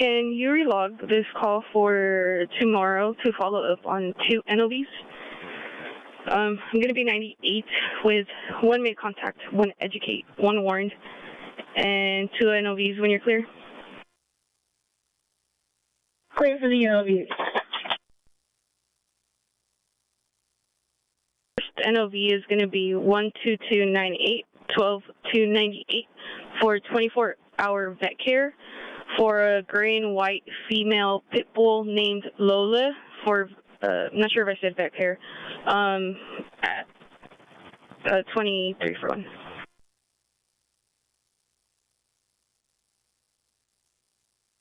Can you relog this call for tomorrow to follow up on 2 NOVs? I'm going to be 98 with 1 made contact, 1 educate, 1 warned, and 2 NOVs when you're clear. Clear for the NOV. First NOV is going to be 12298, 12298 for 24-hour vet care for a gray and white female pit bull named Lola for, I'm not sure if I said vet care, at 23 for 1.